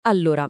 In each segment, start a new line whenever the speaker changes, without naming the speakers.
Allora,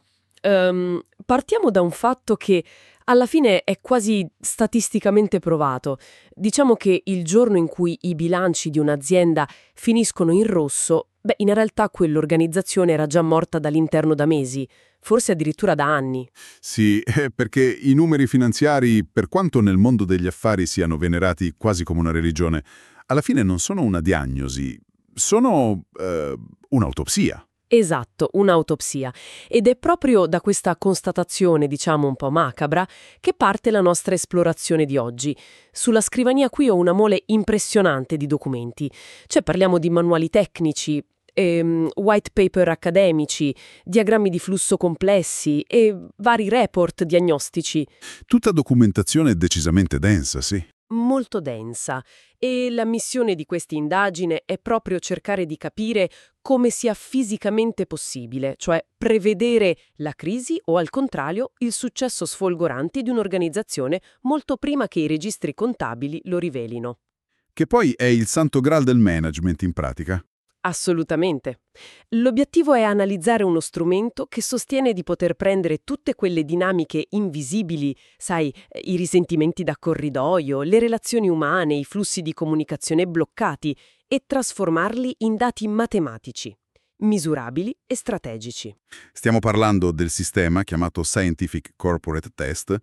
partiamo da un fatto che alla fine è quasi statisticamente provato. Diciamo che il giorno in cui i bilanci di un'azienda finiscono in rosso, beh, in realtà quell'organizzazione era già morta dall'interno da mesi, forse addirittura da anni.
Sì, perché i numeri finanziari, per quanto nel mondo degli affari siano venerati quasi come una religione, alla fine non sono una diagnosi, sono un'autopsia.
Esatto, un'autopsia. Ed è proprio da questa constatazione, diciamo un po' macabra, che parte la nostra esplorazione di oggi. Sulla scrivania qui ho una mole impressionante di documenti. Cioè parliamo di manuali tecnici, white paper accademici, diagrammi di flusso complessi e vari report diagnostici.
Tutta documentazione decisamente densa, sì.
Molto densa, e la missione di questa indagine è proprio cercare di capire come sia fisicamente possibile, cioè prevedere la crisi o al contrario il successo sfolgorante di un'organizzazione molto prima che i registri contabili lo rivelino.
Che poi è il santo graal del management in pratica.
Assolutamente. L'obiettivo è analizzare uno strumento che sostiene di poter prendere tutte quelle dinamiche invisibili, sai, i risentimenti da corridoio, le relazioni umane, i flussi di comunicazione bloccati, e trasformarli in dati matematici, misurabili e strategici.
Stiamo parlando del sistema chiamato Scientific Corporate Test,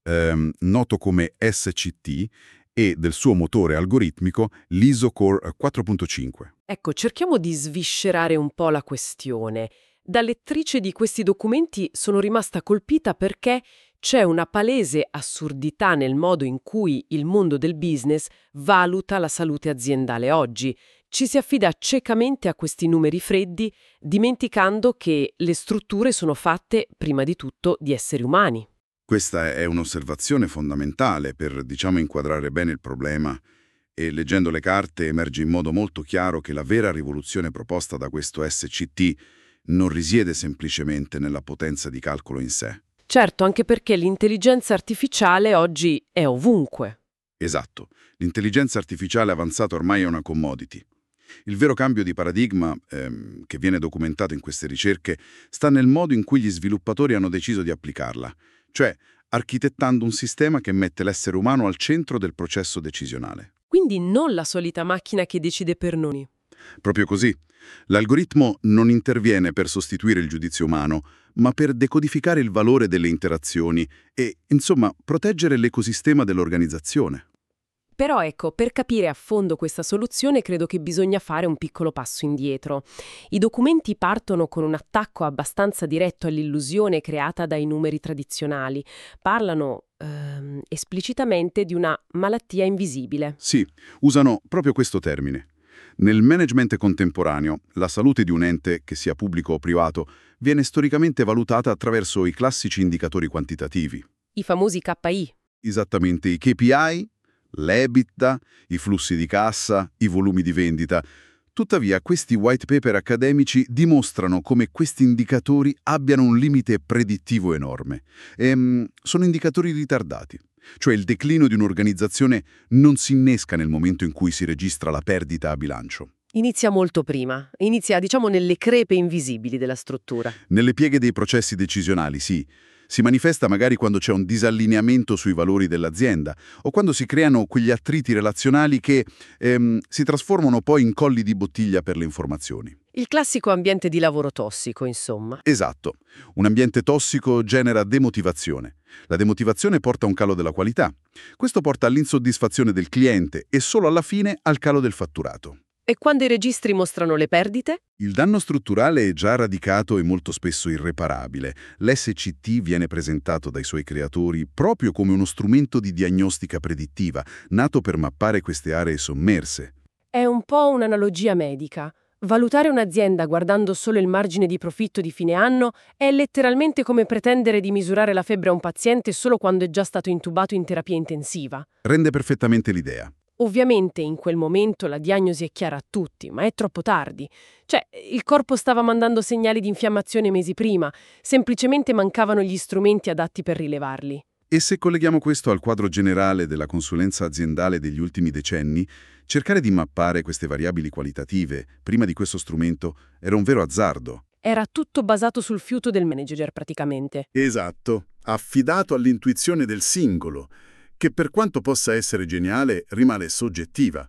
noto come SCT, e del suo motore algoritmico, l'ISO Core 4.5.
Ecco, cerchiamo di sviscerare un po' la questione. Da lettrice di questi documenti sono rimasta colpita perché c'è una palese assurdità nel modo in cui il mondo del business valuta la salute aziendale oggi. Ci si affida ciecamente a questi numeri freddi, dimenticando che le strutture sono fatte, prima di tutto, di esseri umani.
Questa è un'osservazione fondamentale per, diciamo, inquadrare bene il problema e leggendo le carte emerge in modo molto chiaro che la vera rivoluzione proposta da questo SCT non risiede semplicemente nella potenza di calcolo in sé.
Certo, anche perché l'intelligenza artificiale oggi è ovunque.
Esatto, l'intelligenza artificiale avanzata ormai è una commodity. Il vero cambio di paradigma, che viene documentato in queste ricerche, sta nel modo in cui gli sviluppatori hanno deciso di applicarla, cioè architettando un sistema che mette l'essere umano al centro del processo decisionale.
Quindi non la solita macchina che decide per noi.
Proprio così. L'algoritmo non interviene per sostituire il giudizio umano, ma per decodificare il valore delle interazioni e, insomma, proteggere l'ecosistema dell'organizzazione.
Però ecco, per capire a fondo questa soluzione credo che bisogna fare un piccolo passo indietro. I documenti partono con un attacco abbastanza diretto all'illusione creata dai numeri tradizionali. Parlano esplicitamente di una malattia invisibile.
Sì, usano proprio questo termine. Nel management contemporaneo, la salute di un ente, che sia pubblico o privato, viene storicamente valutata attraverso i classici indicatori quantitativi.
I famosi KI.
Esattamente i KPI, l'EBITDA, i flussi di cassa, i volumi di vendita. Tuttavia, questi white paper accademici dimostrano come questi indicatori abbiano un limite predittivo enorme. Sono indicatori ritardati. Cioè il declino di un'organizzazione non si innesca nel momento in cui si registra la perdita a bilancio.
Inizia molto prima, inizia diciamo nelle crepe invisibili della struttura.
Nelle pieghe dei processi decisionali, sì. Si manifesta magari quando c'è un disallineamento sui valori dell'azienda o quando si creano quegli attriti relazionali che si trasformano poi in colli di bottiglia per le informazioni.
Il classico ambiente di lavoro tossico, insomma.
Esatto. Un ambiente tossico genera demotivazione. La demotivazione porta a un calo della qualità. Questo porta all'insoddisfazione del cliente e solo alla fine al calo del fatturato.
E quando i registri mostrano le perdite?
Il danno strutturale è già radicato e molto spesso irreparabile. L'SCT viene presentato dai suoi creatori proprio come uno strumento di diagnostica predittiva, nato per mappare queste aree sommerse.
È un po' un'analogia medica. Valutare un'azienda guardando solo il margine di profitto di fine anno è letteralmente come pretendere di misurare la febbre a un paziente solo quando è già stato intubato in terapia intensiva.
Rende perfettamente l'idea.
Ovviamente in quel momento la diagnosi è chiara a tutti, ma è troppo tardi. Cioè, il corpo stava mandando segnali di infiammazione mesi prima, semplicemente mancavano gli strumenti adatti per rilevarli.
E se colleghiamo questo al quadro generale della consulenza aziendale degli ultimi decenni, cercare di mappare queste variabili qualitative prima di questo strumento era un vero azzardo.
Era tutto basato sul fiuto del manager praticamente.
Esatto, affidato all'intuizione del singolo, che per quanto possa essere geniale rimane soggettiva,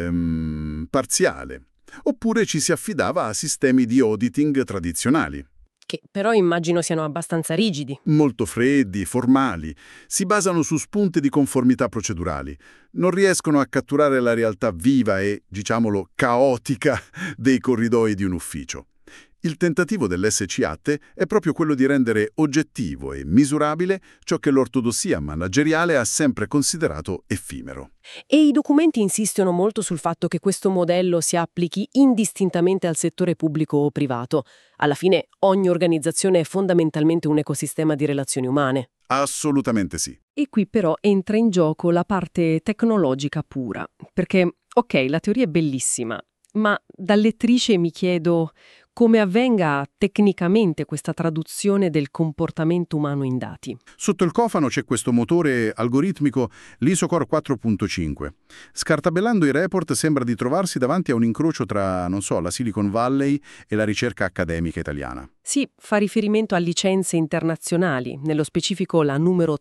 parziale. Oppure ci si affidava a sistemi di auditing tradizionali,
Che però immagino siano abbastanza rigidi.
molto freddi, formali, si basano su spunte di conformità procedurali, non riescono a catturare la realtà viva e, diciamolo, caotica dei corridoi di un ufficio. Il tentativo dell'SCAT è proprio quello di rendere oggettivo e misurabile ciò che l'ortodossia manageriale ha sempre considerato effimero.
E i documenti insistono molto sul fatto che questo modello si applichi indistintamente al settore pubblico o privato. Alla fine, ogni organizzazione è fondamentalmente un ecosistema di relazioni umane.
Assolutamente sì.
E qui però entra in gioco la parte tecnologica pura, perché, ok, la teoria è bellissima, ma da lettrice mi chiedo come avvenga tecnicamente questa traduzione del comportamento umano in dati.
Sotto il cofano c'è questo motore algoritmico, l'ISOCOR 4.5. Scartabellando i report sembra di trovarsi davanti a un incrocio tra, non so, la Silicon Valley e la ricerca accademica italiana.
Sì, fa riferimento a licenze internazionali, nello specifico la numero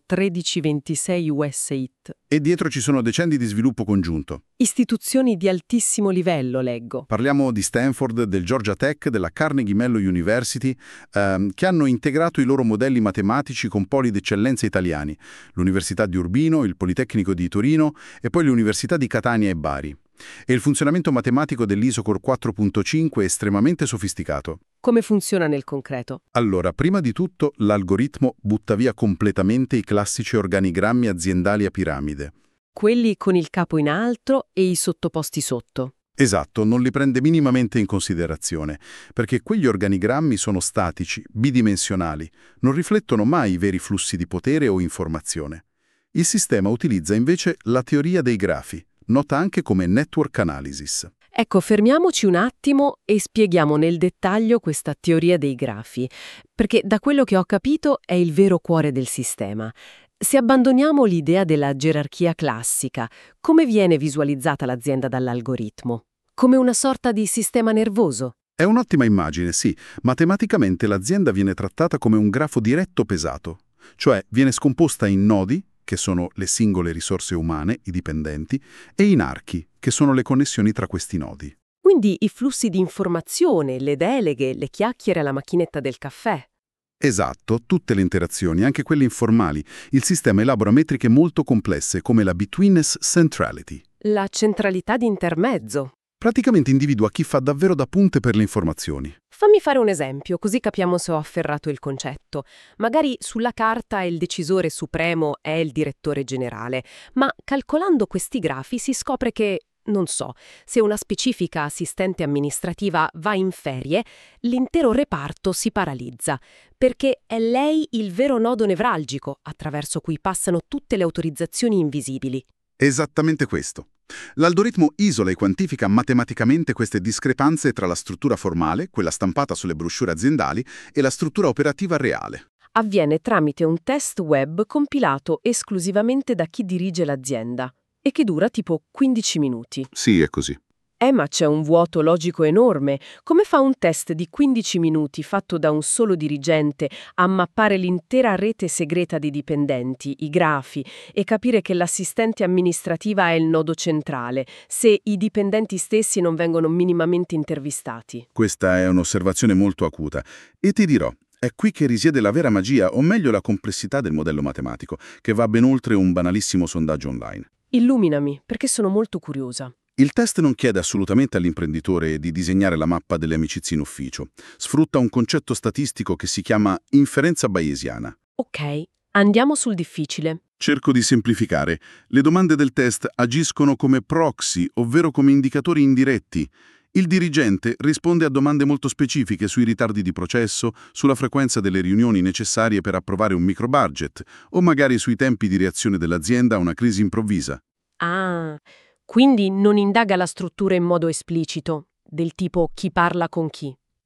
1326 US-IT.
E dietro ci sono decenni di sviluppo congiunto.
Istituzioni di altissimo livello, leggo.
Parliamo di Stanford, del Georgia Tech, della Carnegie Mellon University, che hanno integrato i loro modelli matematici con poli d'eccellenza italiani, l'Università di Urbino, il Politecnico di Torino e poi le Università di Catania e Bari. E il funzionamento matematico dell'ISOCOR 4.5 è estremamente sofisticato.
Come funziona nel concreto?
Allora, prima di tutto, l'algoritmo butta via completamente i classici organigrammi aziendali a piramide.
Quelli con il capo in alto e i sottoposti sotto.
Esatto, non li prende minimamente in considerazione, perché quegli organigrammi sono statici, bidimensionali, non riflettono mai i veri flussi di potere o informazione. Il sistema utilizza invece la teoria dei grafi, nota anche come network analysis.
Ecco, fermiamoci un attimo e spieghiamo nel dettaglio questa teoria dei grafi, perché da quello che ho capito è il vero cuore del sistema. Se abbandoniamo l'idea della gerarchia classica, come viene visualizzata l'azienda dall'algoritmo? Come una sorta di sistema nervoso?
È un'ottima immagine, sì. Matematicamente l'azienda viene trattata come un grafo diretto pesato, cioè viene scomposta in nodi, che sono le singole risorse umane, i dipendenti, e in archi, che sono le connessioni tra questi nodi.
Quindi i flussi di informazione, le deleghe, le chiacchiere alla macchinetta del caffè.
Esatto, tutte le interazioni, anche quelle informali. Il sistema elabora metriche molto complesse, come la Betweenness Centrality.
La centralità di intermezzo.
Praticamente individua chi fa davvero da punte per le informazioni.
Fammi fare un esempio, così capiamo se ho afferrato il concetto. Magari sulla carta il decisore supremo è il direttore generale, ma calcolando questi grafi si scopre che, non so, se una specifica assistente amministrativa va in ferie, l'intero reparto si paralizza, perché è lei il vero nodo nevralgico attraverso cui passano tutte le autorizzazioni invisibili.
Esattamente questo. L'algoritmo isola e quantifica matematicamente queste discrepanze tra la struttura formale, quella stampata sulle brochure aziendali, e la struttura operativa reale.
Avviene tramite un test web compilato esclusivamente da chi dirige l'azienda e che dura tipo 15 minuti.
Sì, è così.
Ma c'è un vuoto logico enorme. Come fa un test di 15 minuti fatto da un solo dirigente a mappare l'intera rete segreta di dipendenti, i grafi, e capire che l'assistente amministrativa è il nodo centrale, se i dipendenti stessi non vengono minimamente intervistati?
Questa è un'osservazione molto acuta. E ti dirò, è qui che risiede la vera magia, o meglio la complessità del modello matematico, che va ben oltre un banalissimo sondaggio online.
Illuminami, perché sono molto curiosa.
Il test non chiede assolutamente all'imprenditore di disegnare la mappa delle amicizie in ufficio. Sfrutta un concetto statistico che si chiama inferenza bayesiana.
Ok, andiamo sul difficile.
Cerco di semplificare. Le domande del test agiscono come proxy, ovvero come indicatori indiretti. Il dirigente risponde a domande molto specifiche sui ritardi di processo, sulla frequenza delle riunioni necessarie per approvare un microbudget, o magari sui tempi di reazione dell'azienda a una crisi improvvisa.
Ah, quindi non indaga la struttura in modo esplicito, del tipo chi parla con chi.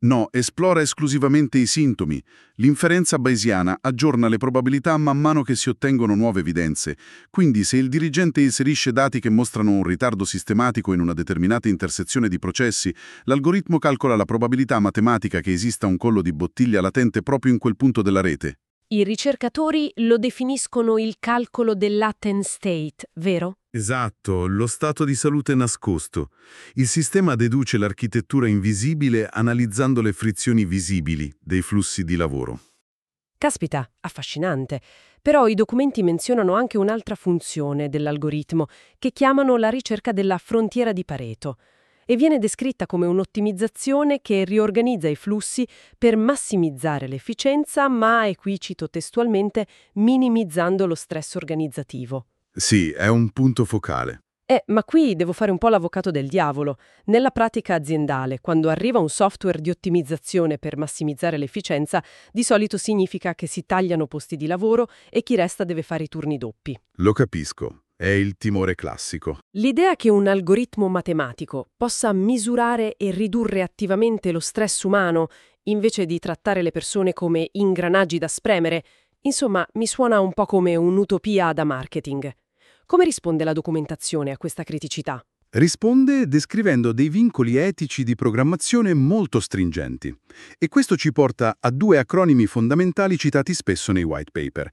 No, esplora esclusivamente i sintomi. L'inferenza bayesiana aggiorna le probabilità man mano che si ottengono nuove evidenze. Quindi, se il dirigente inserisce dati che mostrano un ritardo sistematico in una determinata intersezione di processi, l'algoritmo calcola la probabilità matematica che esista un collo di bottiglia latente proprio in quel punto della rete.
I ricercatori lo definiscono il calcolo del latent state, vero?
Esatto, lo stato di salute nascosto. Il sistema deduce l'architettura invisibile analizzando le frizioni visibili dei flussi di lavoro.
Caspita, affascinante. Però i documenti menzionano anche un'altra funzione dell'algoritmo, che chiamano la ricerca della frontiera di Pareto, e viene descritta come un'ottimizzazione che riorganizza i flussi per massimizzare l'efficienza, ma, e qui cito testualmente, minimizzando lo stress organizzativo.
Sì, è un punto focale.
Ma qui devo fare un po' l'avvocato del diavolo. Nella pratica aziendale, quando arriva un software di ottimizzazione per massimizzare l'efficienza, di solito significa che si tagliano posti di lavoro e chi resta deve fare i turni doppi.
Lo capisco, è il timore classico.
L'idea che un algoritmo matematico possa misurare e ridurre attivamente lo stress umano, invece di trattare le persone come ingranaggi da spremere, insomma, mi suona un po' come un'utopia da marketing. Come risponde la documentazione a questa criticità?
Risponde descrivendo dei vincoli etici di programmazione molto stringenti. E questo ci porta a due acronimi fondamentali citati spesso nei white paper,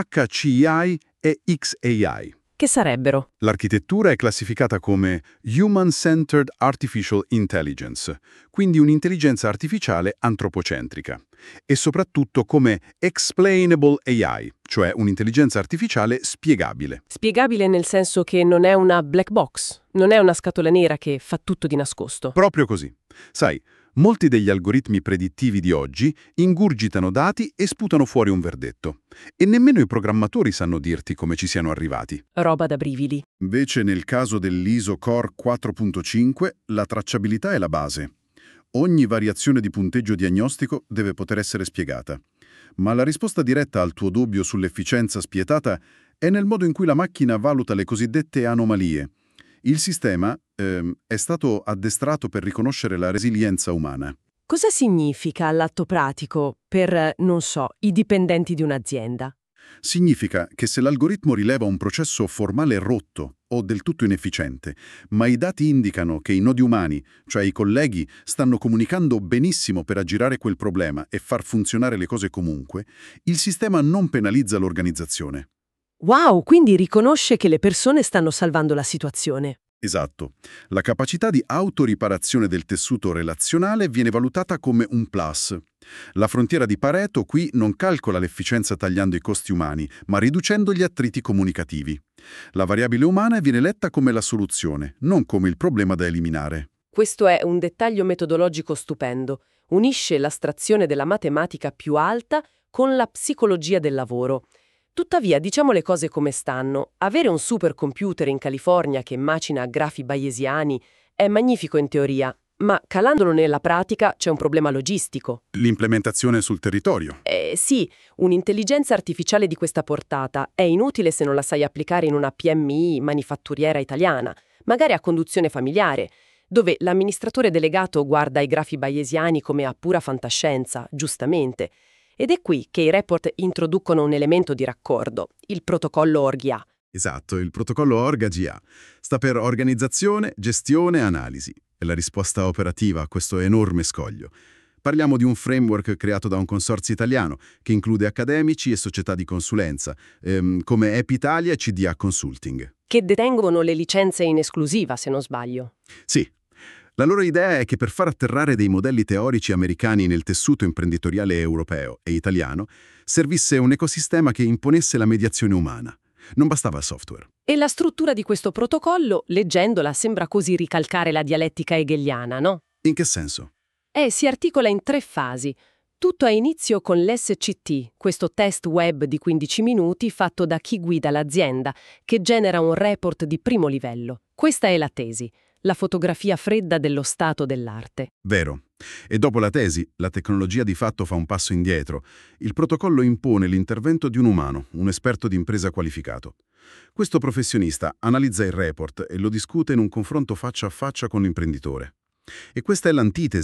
HCI e XAI.
Che sarebbero?
L'architettura è classificata come Human-Centered Artificial Intelligence, quindi un'intelligenza artificiale antropocentrica, e soprattutto come Explainable AI, cioè un'intelligenza artificiale spiegabile.
Spiegabile nel senso che non è una black box, non è una scatola nera che fa tutto di nascosto.
Proprio così. Sai, molti degli algoritmi predittivi di oggi ingurgitano dati e sputano fuori un verdetto. E nemmeno i programmatori sanno dirti come ci siano arrivati.
Roba da brividi.
Invece nel caso dell'ISO Core 4.5 la tracciabilità è la base. Ogni variazione di punteggio diagnostico deve poter essere spiegata. Ma la risposta diretta al tuo dubbio sull'efficienza spietata è nel modo in cui la macchina valuta le cosiddette anomalie. Il sistema è stato addestrato per riconoscere la resilienza umana.
Cosa significa all'atto pratico per, non so, i dipendenti di un'azienda?
Significa che se l'algoritmo rileva un processo formale rotto o del tutto inefficiente, ma i dati indicano che i nodi umani, cioè i colleghi, stanno comunicando benissimo per aggirare quel problema e far funzionare le cose comunque, il sistema non penalizza l'organizzazione.
Wow, quindi riconosce che le persone stanno salvando la situazione.
Esatto. La capacità di autoriparazione del tessuto relazionale viene valutata come un plus. La frontiera di Pareto qui non calcola l'efficienza tagliando i costi umani, ma riducendo gli attriti comunicativi. La variabile umana viene letta come la soluzione, non come il problema da eliminare.
Questo è un dettaglio metodologico stupendo. Unisce l'astrazione della matematica più alta con la psicologia del lavoro. Tuttavia, diciamo le cose come stanno. Avere un supercomputer in California che macina grafi bayesiani è magnifico in teoria, ma calandolo nella pratica c'è un problema logistico.
L'implementazione sul territorio.
Sì, un'intelligenza artificiale di questa portata è inutile se non la sai applicare in una PMI manifatturiera italiana, magari a conduzione familiare, dove l'amministratore delegato guarda i grafi bayesiani come a pura fantascienza, giustamente. Ed è qui che i report introducono un elemento di raccordo, il protocollo ORGA.
Esatto, il protocollo ORGA-GA sta per organizzazione, gestione e analisi. È la risposta operativa a questo enorme scoglio. Parliamo di un framework creato da un consorzio italiano che include accademici e società di consulenza, come Epitalia e CDA Consulting.
Che detengono le licenze in esclusiva, se non sbaglio.
Sì. La loro idea è che per far atterrare dei modelli teorici americani nel tessuto imprenditoriale europeo e italiano servisse un ecosistema che imponesse la mediazione umana. Non bastava il software.
E la struttura di questo protocollo, leggendola, sembra così ricalcare la dialettica hegeliana, no?
In che senso?
Si articola in 3 fasi. Tutto ha inizio con l'SCT, questo test web di 15 minuti fatto da chi guida l'azienda, che genera un report di primo livello. Questa è la tesi. La fotografia fredda dello stato dell'arte.
Vero. E dopo la tesi, la tecnologia di fatto fa un passo indietro. Il protocollo impone l'intervento di un umano, un esperto di impresa qualificato. Questo professionista analizza il report e lo discute in un confronto faccia a faccia con l'imprenditore. E questa è l'antitesi.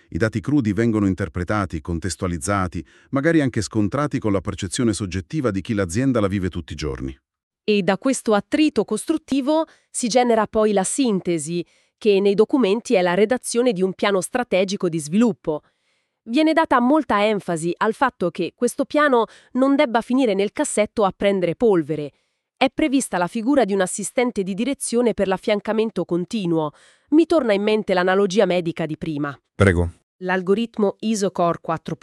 I dati crudi vengono interpretati, contestualizzati, magari anche scontrati con la percezione soggettiva di chi l'azienda la vive tutti i giorni.
E da questo attrito costruttivo si genera poi la sintesi, che nei documenti è la redazione di un piano strategico di sviluppo. Viene data molta enfasi al fatto che questo piano non debba finire nel cassetto a prendere polvere. È prevista la figura di un assistente di direzione per l'affiancamento continuo. Mi torna in mente l'analogia medica di prima.
Prego.
L'algoritmo ISO-Core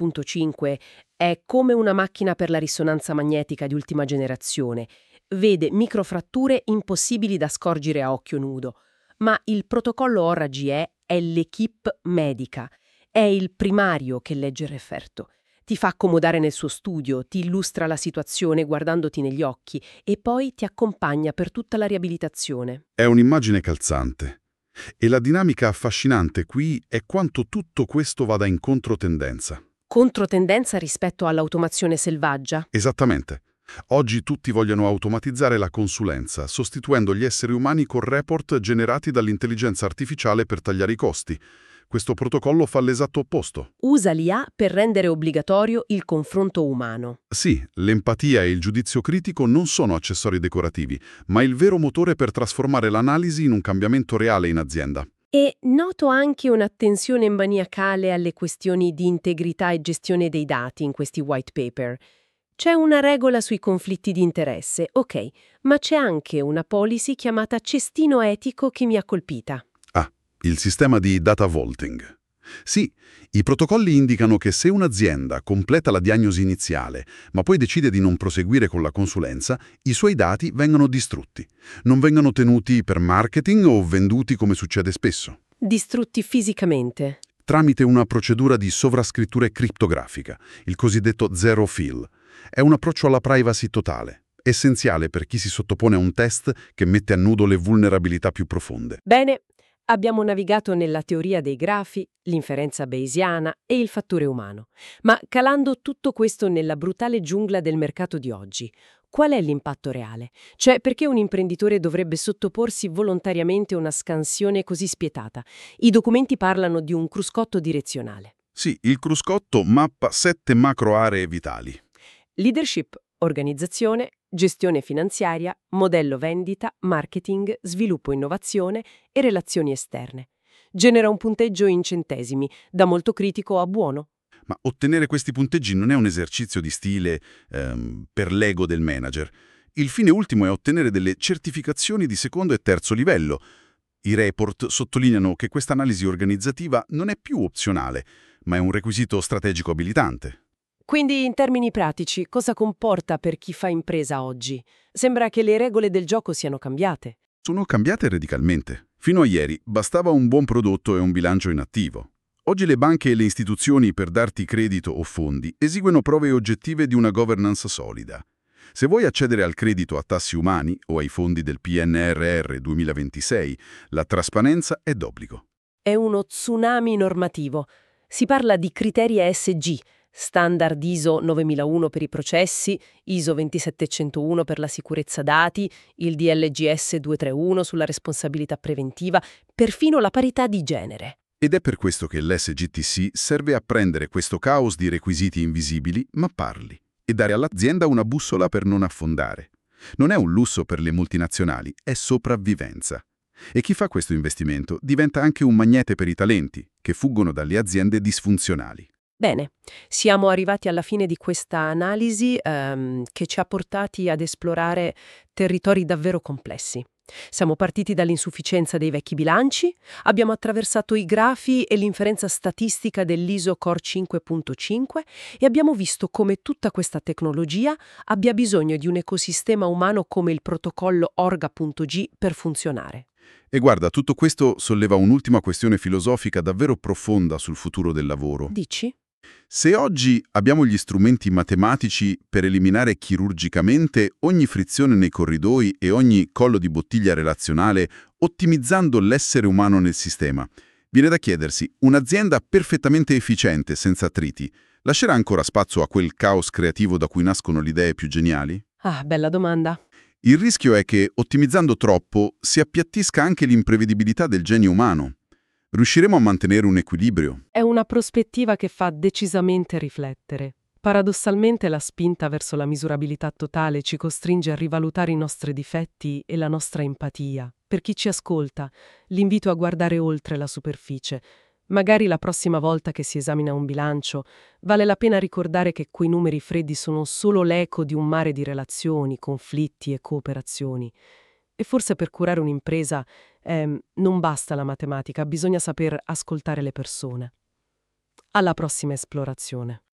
4.5 è come una macchina per la risonanza magnetica di ultima generazione. Vede microfratture impossibili da scorgere a occhio nudo. Ma il protocollo ORA-GE è l'equipe medica. È il primario che legge il referto. Ti fa accomodare nel suo studio, ti illustra la situazione guardandoti negli occhi e poi ti accompagna per tutta la riabilitazione.
È un'immagine calzante. E la dinamica affascinante qui è quanto tutto questo vada in controtendenza.
Controtendenza rispetto all'automazione selvaggia?
Esattamente. Oggi tutti vogliono automatizzare la consulenza, sostituendo gli esseri umani con report generati dall'intelligenza artificiale per tagliare i costi. Questo protocollo fa l'esatto opposto.
Usa l'IA per rendere obbligatorio il confronto umano.
Sì, l'empatia e il giudizio critico non sono accessori decorativi, ma il vero motore per trasformare l'analisi in un cambiamento reale in azienda.
E noto anche un'attenzione maniacale alle questioni di integrità e gestione dei dati in questi white paper. C'è una regola sui conflitti di interesse, ok, ma c'è anche una policy chiamata cestino etico che mi ha colpita.
Il sistema di data vaulting. Sì, i protocolli indicano che se un'azienda completa la diagnosi iniziale, ma poi decide di non proseguire con la consulenza, i suoi dati vengono distrutti. Non vengono tenuti per marketing o venduti come succede spesso.
Distrutti fisicamente.
Tramite una procedura di sovrascrittura criptografica, il cosiddetto zero fill. È un approccio alla privacy totale, essenziale per chi si sottopone a un test che mette a nudo le vulnerabilità più profonde.
Bene. Abbiamo navigato nella teoria dei grafi, l'inferenza bayesiana e il fattore umano. Ma calando tutto questo nella brutale giungla del mercato di oggi, qual è l'impatto reale? Cioè, perché un imprenditore dovrebbe sottoporsi volontariamente a una scansione così spietata? I documenti parlano di un cruscotto direzionale.
Sì, il cruscotto mappa 7 macro aree vitali.
Leadership, organizzazione, gestione finanziaria, modello vendita, marketing, sviluppo innovazione e relazioni esterne. Genera un punteggio in centesimi, da molto critico a buono.
Ma ottenere questi punteggi non è un esercizio di stile per l'ego del manager. Il fine ultimo è ottenere delle certificazioni di secondo e terzo livello. I report sottolineano che questa analisi organizzativa non è più opzionale, ma è un requisito strategico abilitante.
Quindi, in termini pratici, cosa comporta per chi fa impresa oggi? Sembra che le regole del gioco siano cambiate.
Sono cambiate radicalmente. Fino a ieri bastava un buon prodotto e un bilancio in attivo. Oggi le banche e le istituzioni per darti credito o fondi eseguono prove oggettive di una governance solida. Se vuoi accedere al credito a tassi umani o ai fondi del PNRR 2026, la trasparenza è d'obbligo.
È uno tsunami normativo. Si parla di criteri ESG, standard ISO 9001 per i processi, ISO 27101 per la sicurezza dati, il DLGS 231 sulla responsabilità preventiva, perfino la parità di genere.
Ed è per questo che l'SGTC serve a prendere questo caos di requisiti invisibili, ma parli, e dare all'azienda una bussola per non affondare. Non è un lusso per le multinazionali, è sopravvivenza. E chi fa questo investimento diventa anche un magnete per i talenti, che fuggono dalle aziende disfunzionali.
Bene, siamo arrivati alla fine di questa analisi che ci ha portati ad esplorare territori davvero complessi. Siamo partiti dall'insufficienza dei vecchi bilanci, abbiamo attraversato i grafi e l'inferenza statistica dell'ISO Core 5.5 e abbiamo visto come tutta questa tecnologia abbia bisogno di un ecosistema umano come il protocollo Orga.G per funzionare.
E guarda, tutto questo solleva un'ultima questione filosofica davvero profonda sul futuro del lavoro.
Dici?
Se oggi abbiamo gli strumenti matematici per eliminare chirurgicamente ogni frizione nei corridoi e ogni collo di bottiglia relazionale, ottimizzando l'essere umano nel sistema, viene da chiedersi, un'azienda perfettamente efficiente senza attriti, lascerà ancora spazio a quel caos creativo da cui nascono le idee più geniali?
Ah, bella domanda.
Il rischio è che, ottimizzando troppo, si appiattisca anche l'imprevedibilità del genio umano.
Riusciremo a mantenere un equilibrio?
È una prospettiva che fa decisamente riflettere. Paradossalmente la spinta verso la misurabilità totale ci costringe a rivalutare i nostri difetti e la nostra empatia. Per chi ci ascolta, l'invito a guardare oltre la superficie. Magari la prossima volta che si esamina un bilancio, vale la pena ricordare che quei numeri freddi sono solo l'eco di un mare di relazioni, conflitti e cooperazioni. E forse per curare un'impresa non basta la matematica, bisogna saper ascoltare le persone. Alla prossima esplorazione.